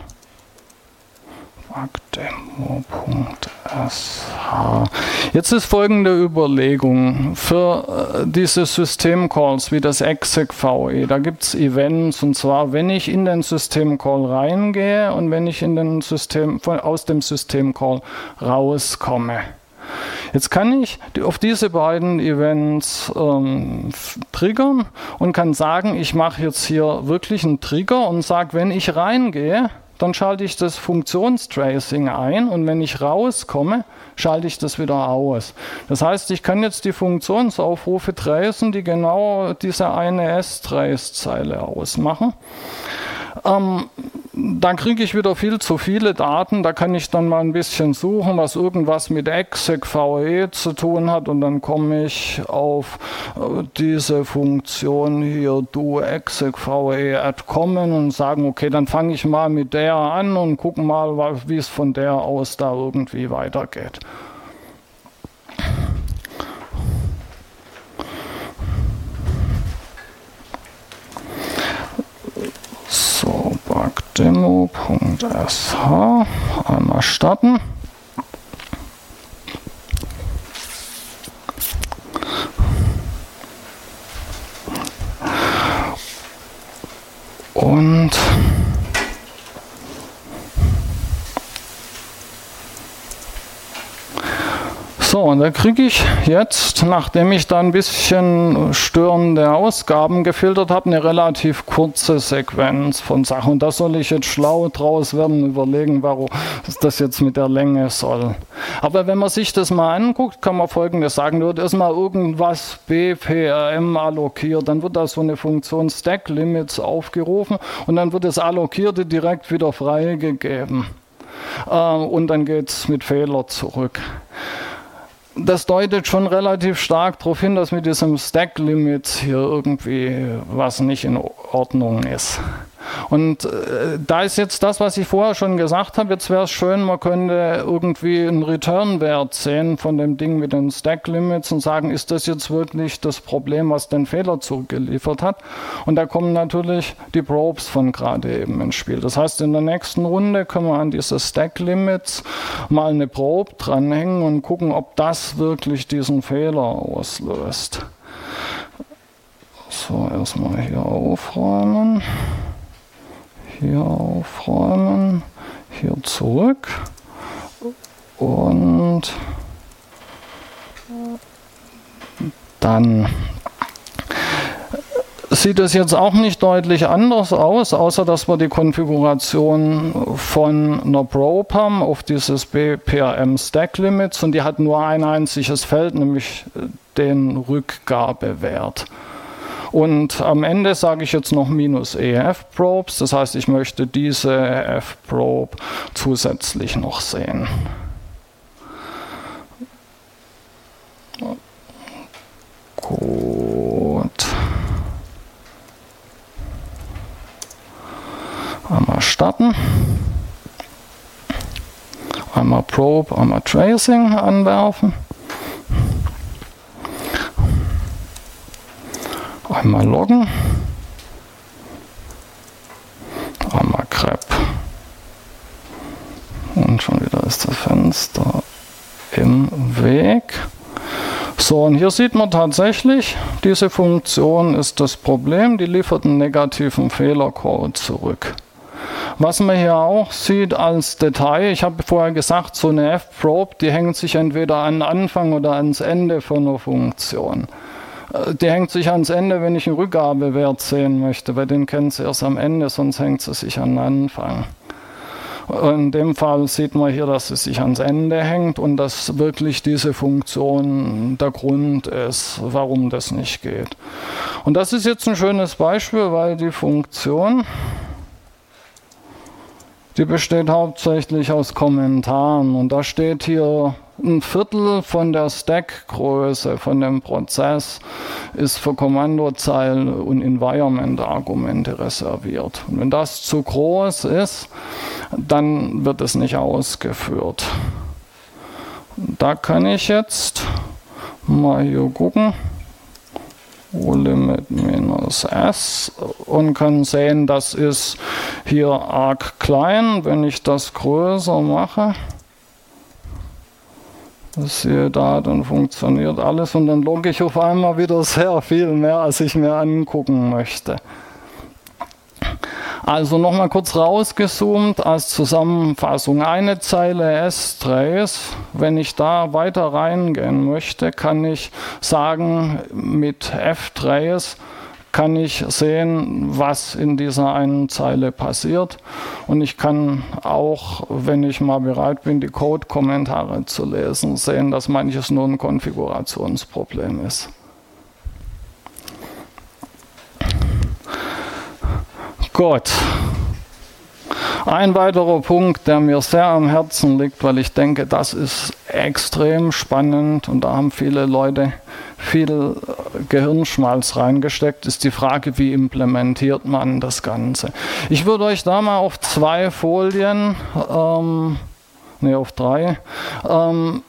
Demo Punkt S H. Jetzt ist folgende Überlegung. Für äh, diese Systemcalls wie das execve, da gibt es Events, und zwar, wenn ich in den Systemcall reingehe und wenn ich in den System, von, aus dem Systemcall rauskomme. Jetzt kann ich auf diese beiden Events ähm, triggern und kann sagen, ich mache jetzt hier wirklich einen Trigger und sage, wenn ich reingehe, dann schalte ich das Funktionstracing ein und wenn ich rauskomme, schalte ich das wieder aus. Das heißt, ich kann jetzt die Funktionsaufrufe tracen, die genau diese eine S-Trace-Zeile ausmachen. Ähm, dann kriege ich wieder viel zu viele Daten, da kann ich dann mal ein bisschen suchen, was irgendwas mit execve zu tun hat, und dann komme ich auf äh, diese Funktion hier, do execve at common, und sagen, okay, dann fange ich mal mit der an und gucke mal, wie es von der aus da irgendwie weitergeht. So, Bugdemo Punkt S H, einmal starten. Und so, und da kriege ich jetzt, nachdem ich da ein bisschen störende Ausgaben gefiltert habe, eine relativ kurze Sequenz von Sachen. Und da soll ich jetzt schlau draus werden, überlegen, warum das jetzt mit der Länge soll. Aber wenn man sich das mal anguckt, kann man Folgendes sagen: Wird erstmal irgendwas B P R M allokiert, dann wird da so eine Funktion Stack Limits aufgerufen und dann wird das Allokierte direkt wieder freigegeben. Äh, und dann geht es mit Fehler zurück. Das deutet schon relativ stark darauf hin, dass mit diesem Stack-Limit hier irgendwie was nicht in Ordnung ist. Und äh, da ist jetzt das, was ich vorher schon gesagt habe. Jetzt wäre es schön, man könnte irgendwie einen Return-Wert sehen von dem Ding mit den Stack-Limits und sagen, ist das jetzt wirklich das Problem, was den Fehler zurückgeliefert hat? Und da kommen natürlich die Probes von gerade eben ins Spiel. Das heißt, in der nächsten Runde können wir an diese Stack-Limits mal eine Probe dranhängen und gucken, ob das wirklich diesen Fehler auslöst. So, erstmal hier aufräumen. Hier aufräumen, hier zurück und dann sieht es jetzt auch nicht deutlich anders aus, außer dass wir die Konfiguration von einer Probe haben auf dieses B P R M Stack Limits, und die hat nur ein einziges Feld, nämlich den Rückgabewert. Und am Ende sage ich jetzt noch minus E F-Probes, das heißt, ich möchte diese F-Probe zusätzlich noch sehen. Gut. Einmal starten. Einmal Probe, einmal Tracing anwerfen. Einmal loggen, einmal grep. Und schon wieder ist das Fenster im Weg. So, und hier sieht man tatsächlich, diese Funktion ist das Problem, die liefert einen negativen Fehlercode zurück. Was man hier auch sieht als Detail, ich habe vorher gesagt, so eine F-Probe, die hängt sich entweder an den Anfang oder ans Ende von einer Funktion. Die hängt sich ans Ende, wenn ich einen Rückgabewert sehen möchte, weil den kennt sie erst am Ende, sonst hängt sie sich an den Anfang. In dem Fall sieht man hier, dass es sich ans Ende hängt und dass wirklich diese Funktion der Grund ist, warum das nicht geht. Und das ist jetzt ein schönes Beispiel, weil die Funktion, die besteht hauptsächlich aus Kommentaren und da steht hier, ein Viertel von der Stackgröße von dem Prozess ist für Kommandozeile und Environment-Argumente reserviert. Und wenn das zu groß ist, dann wird es nicht ausgeführt. Da kann ich jetzt mal hier gucken. O-Limit minus S und kann sehen, das ist hier arg klein. Wenn ich das größer mache, siehe da, dann funktioniert alles und dann logge ich auf einmal wieder sehr viel mehr, als ich mir angucken möchte. Also nochmal kurz rausgezoomt als Zusammenfassung. Eine Zeile S-Trace, wenn ich da weiter reingehen möchte, kann ich sagen, mit F-Trace kann ich sehen, was in dieser einen Zeile passiert. Und ich kann auch, wenn ich mal bereit bin, die Code-Kommentare zu lesen, sehen, dass manches nur ein Konfigurationsproblem ist. Gut. Ein weiterer Punkt, der mir sehr am Herzen liegt, weil ich denke, das ist extrem spannend und da haben viele Leute viel Gehirnschmalz reingesteckt, ist die Frage, wie implementiert man das Ganze. Ich würde euch da mal auf zwei Folien, ähm, ne, auf drei, ähm,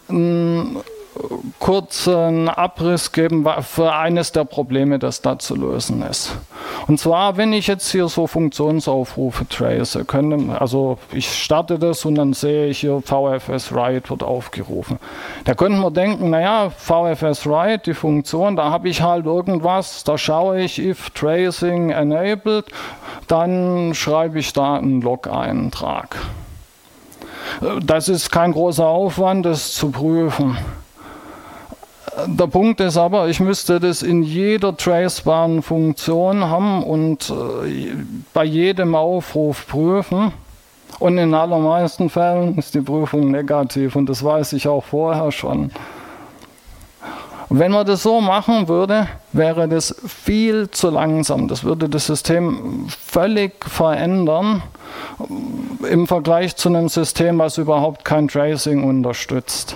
kurzen Abriss geben für eines der Probleme, das da zu lösen ist. Und zwar, wenn ich jetzt hier so Funktionsaufrufe trace, könnte, also ich starte das und dann sehe ich hier V F S Write wird aufgerufen. Da könnte man denken, naja, V F S Write, die Funktion, da habe ich halt irgendwas, da schaue ich if tracing enabled, dann schreibe ich da einen Log-Eintrag. Das ist kein großer Aufwand, das zu prüfen. Der Punkt ist aber, ich müsste das in jeder tracebaren Funktion haben und äh, bei jedem Aufruf prüfen. Und in allermeisten Fällen ist die Prüfung negativ und das weiß ich auch vorher schon. Wenn man das so machen würde, wäre das viel zu langsam. Das würde das System völlig verändern im Vergleich zu einem System, was überhaupt kein Tracing unterstützt.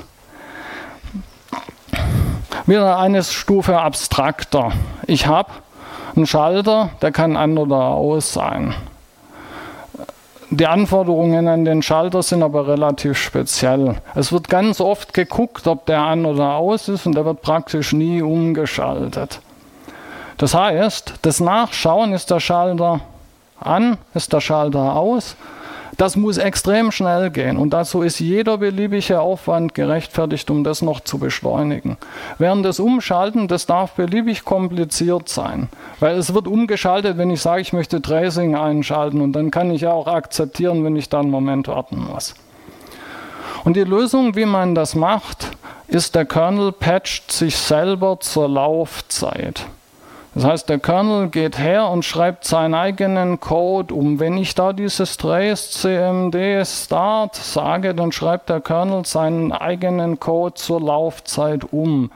Wieder eine Stufe abstrakter. Ich habe einen Schalter, der kann an oder aus sein. Die Anforderungen an den Schalter sind aber relativ speziell. Es wird ganz oft geguckt, ob der an oder aus ist und der wird praktisch nie umgeschaltet. Das heißt, das Nachschauen, ist der Schalter an, ist der Schalter aus, das muss extrem schnell gehen und dazu ist jeder beliebige Aufwand gerechtfertigt, um das noch zu beschleunigen. Während das Umschalten, das darf beliebig kompliziert sein, weil es wird umgeschaltet, wenn ich sage, ich möchte Tracing einschalten und dann kann ich ja auch akzeptieren, wenn ich da einen Moment warten muss. Und die Lösung, wie man das macht, ist, der Kernel patcht sich selber zur Laufzeit. Das heißt, der Kernel geht her und schreibt seinen eigenen Code um. Wenn ich da dieses trace cmd start sage, dann schreibt der Kernel seinen eigenen Code zur Laufzeit um.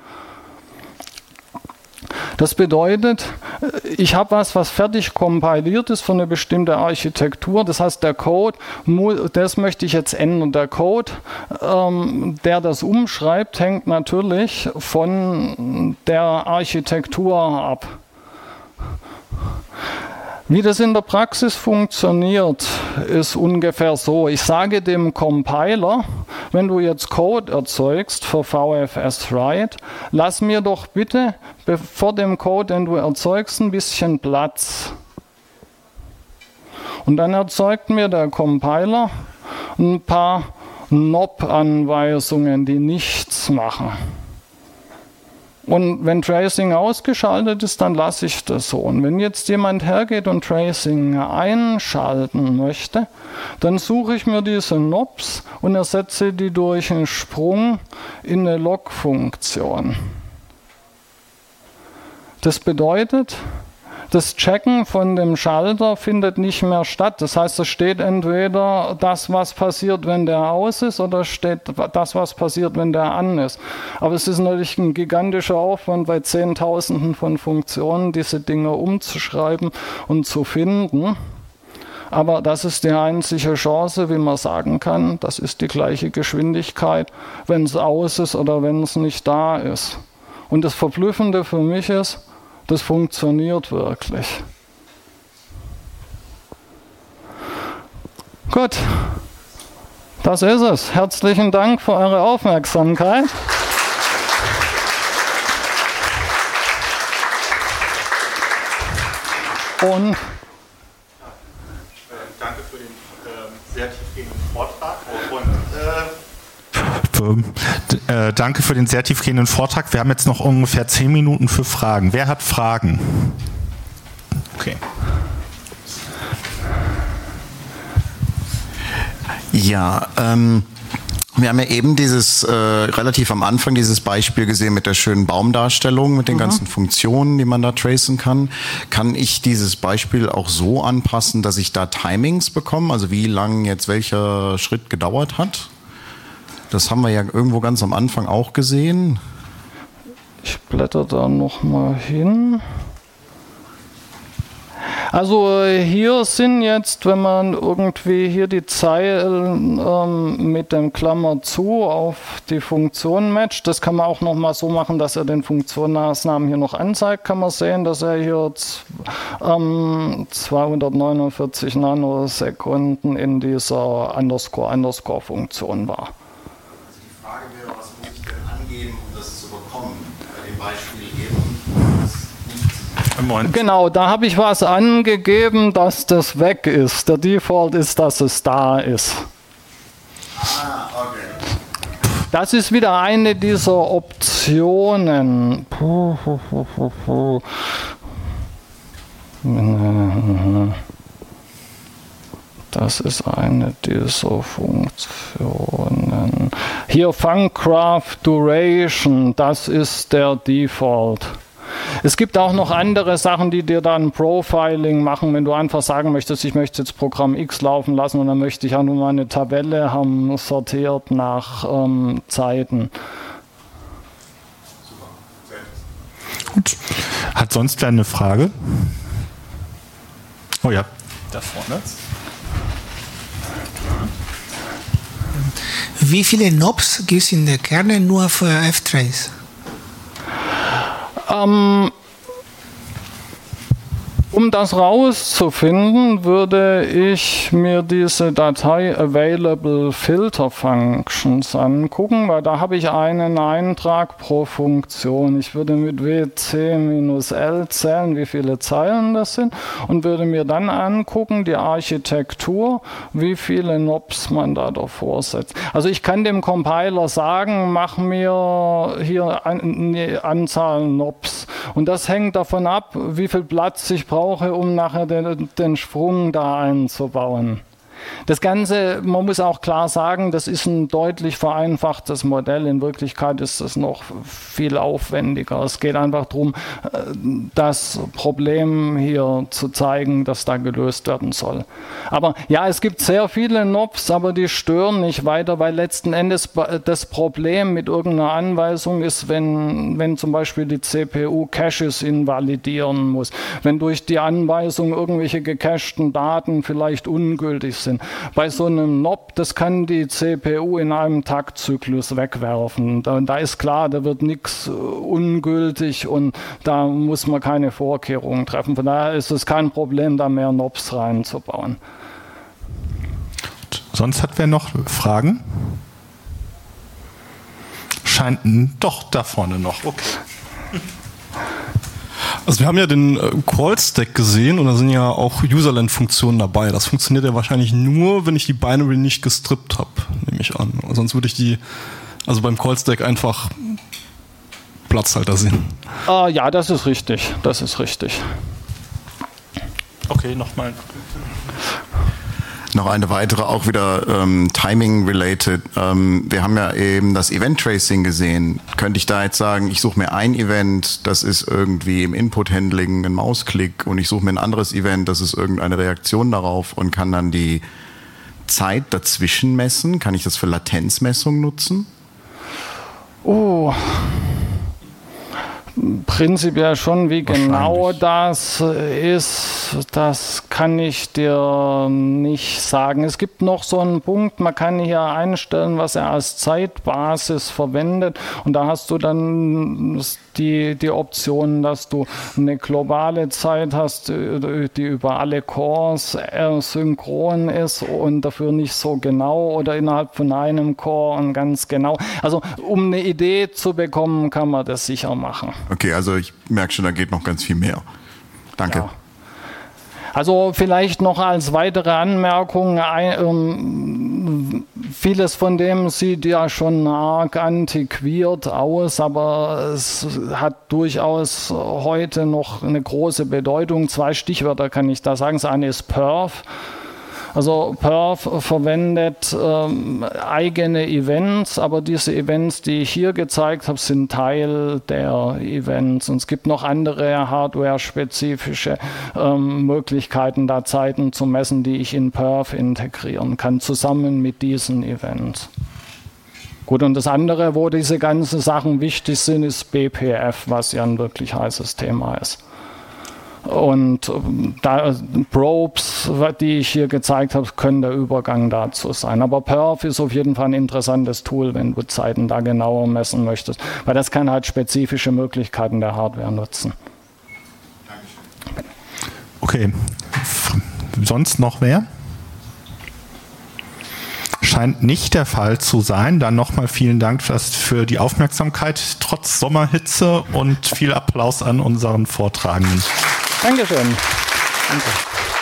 Das bedeutet, ich habe was, was fertig kompiliert ist für eine bestimmte Architektur. Das heißt, der Code, das möchte ich jetzt ändern. Der Code, ähm, der das umschreibt, hängt natürlich von der Architektur ab. Wie das in der Praxis funktioniert, ist ungefähr so. Ich sage dem Compiler, wenn du jetzt Code erzeugst für V F S Write, lass mir doch bitte vor dem Code, den du erzeugst, ein bisschen Platz. Und dann erzeugt mir der Compiler ein paar Nob-Anweisungen, die nichts machen. Und wenn Tracing ausgeschaltet ist, dann lasse ich das so. Und wenn jetzt jemand hergeht und Tracing einschalten möchte, dann suche ich mir diese Nobs und ersetze die durch einen Sprung in eine Log-Funktion. Das bedeutet, das Checken von dem Schalter findet nicht mehr statt. Das heißt, es steht entweder das, was passiert, wenn der aus ist, oder steht das, was passiert, wenn der an ist. Aber es ist natürlich ein gigantischer Aufwand, bei Zehntausenden von Funktionen diese Dinge umzuschreiben und zu finden. Aber das ist die einzige Chance, wie man sagen kann, das ist die gleiche Geschwindigkeit, wenn es aus ist oder wenn es nicht da ist. Und das Verblüffende für mich ist, das funktioniert wirklich. Gut, das ist es. Herzlichen Dank für eure Aufmerksamkeit. Und danke für den äh, sehr tiefgehenden Vortrag. Und, äh, äh, danke für den sehr tiefgehenden Vortrag. Wir haben jetzt noch ungefähr zehn Minuten für Fragen. Wer hat Fragen? Okay. Ja, ähm, wir haben ja eben dieses, äh, relativ am Anfang dieses Beispiel gesehen mit der schönen Baumdarstellung, mit den mhm. ganzen Funktionen, die man da tracen kann. Kann ich dieses Beispiel auch so anpassen, dass ich da Timings bekomme, also wie lang jetzt welcher Schritt gedauert hat? Das haben wir ja irgendwo ganz am Anfang auch gesehen. Ich blätter da nochmal hin. Also hier sind jetzt, wenn man irgendwie hier die Zeilen ähm, mit dem Klammer zu auf die Funktion matcht, das kann man auch nochmal so machen, dass er den Funktionsnamen hier noch anzeigt, kann man sehen, dass er hier ähm, zweihundertneunundvierzig Nanosekunden in dieser Underscore-Underscore-Funktion war. Also die Frage wäre, was muss ich denn angeben, um das zu bekommen? Bei dem Beispiel eben. Genau, da habe ich was angegeben, dass das weg ist. Der Default ist, dass es da ist. Ah, okay. Das ist wieder eine dieser Optionen. Puh, puh, puh, puh, puh. Das ist eine dieser Funktionen. Hier Funcraft Duration, das ist der Default. Es gibt auch noch andere Sachen, die dir dann Profiling machen, wenn du einfach sagen möchtest, ich möchte jetzt Programm X laufen lassen und dann möchte ich ja nur mal eine Tabelle haben, sortiert nach ähm, Zeiten. Gut. Hat sonst wer eine Frage? Oh ja, da vorne. Wie viele Knobs gibt es in der Kerne nur für F-Trace? Ähm, um das rauszufinden, würde ich mir diese Datei Available Filter Functions angucken, weil da habe ich einen Eintrag pro Funktion. Ich würde mit W C minus L zählen, wie viele Zeilen das sind, und würde mir dann angucken, die Architektur, wie viele Knobs man da davor setzt. Also ich kann dem Compiler sagen, mach mir hier eine Anzahl Knobs. Und das hängt davon ab, wie viel Platz ich brauche, um nachher den, den Sprung da einzubauen. Das Ganze, man muss auch klar sagen, das ist ein deutlich vereinfachtes Modell. In Wirklichkeit ist es noch viel aufwendiger. Es geht einfach darum, das Problem hier zu zeigen, das da gelöst werden soll. Aber ja, es gibt sehr viele Knobs, aber die stören nicht weiter, weil letzten Endes das Problem mit irgendeiner Anweisung ist, wenn, wenn zum Beispiel die C P U Caches invalidieren muss, wenn durch die Anweisung irgendwelche gecachten Daten vielleicht ungültig sind. Bei so einem Knob, das kann die C P U in einem Taktzyklus wegwerfen. Da, da ist klar, da wird nichts ungültig und da muss man keine Vorkehrungen treffen. Von daher ist es kein Problem, da mehr Knobs reinzubauen. Sonst hat wer noch Fragen? Scheint doch da vorne noch. Okay. Also wir haben ja den äh, Call-Stack gesehen und da sind ja auch Userland-Funktionen dabei. Das funktioniert ja wahrscheinlich nur, wenn ich die Binary nicht gestrippt habe, nehme ich an. Sonst würde ich die, also beim Call-Stack einfach Platzhalter sehen. Ah, ja, das ist richtig. Das ist richtig. Okay, nochmal. Noch eine weitere, auch wieder ähm, Timing-related. Ähm, wir haben ja eben das Event-Tracing gesehen. Könnte ich da jetzt sagen, ich suche mir ein Event, das ist irgendwie im Input-Handling ein Mausklick und ich suche mir ein anderes Event, das ist irgendeine Reaktion darauf und kann dann die Zeit dazwischen messen? Kann ich das für Latenzmessung nutzen? Oh... Prinzipiell schon, wie genau das ist, das kann ich dir nicht sagen. Es gibt noch so einen Punkt, man kann hier einstellen, was er als Zeitbasis verwendet und da hast du dann die, die Option, dass du eine globale Zeit hast, die über alle Cores synchron ist und dafür nicht so genau oder innerhalb von einem Core und ganz genau. Also um eine Idee zu bekommen, kann man das sicher machen. Okay, also ich merke schon, da geht noch ganz viel mehr. Danke. Ja. Also vielleicht noch als weitere Anmerkung, ein, ähm, vieles von dem sieht ja schon arg antiquiert aus, aber es hat durchaus heute noch eine große Bedeutung. Zwei Stichwörter kann ich da sagen. Das eine ist Perf. Also Perf verwendet ähm, eigene Events, aber diese Events, die ich hier gezeigt habe, sind Teil der Events. Und es gibt noch andere hardware-spezifische ähm, Möglichkeiten, da Zeiten zu messen, die ich in Perf integrieren kann, zusammen mit diesen Events. Gut, und das andere, wo diese ganzen Sachen wichtig sind, ist B P F, was ja ein wirklich heißes Thema ist. Und da, Probes, die ich hier gezeigt habe, können der Übergang dazu sein. Aber Perf ist auf jeden Fall ein interessantes Tool, wenn du Zeiten da genauer messen möchtest. Weil das kann halt spezifische Möglichkeiten der Hardware nutzen. Okay. Sonst noch wer? Scheint nicht der Fall zu sein. Dann nochmal vielen Dank für die Aufmerksamkeit trotz Sommerhitze und viel Applaus an unseren Vortragenden. Dankeschön. Danke.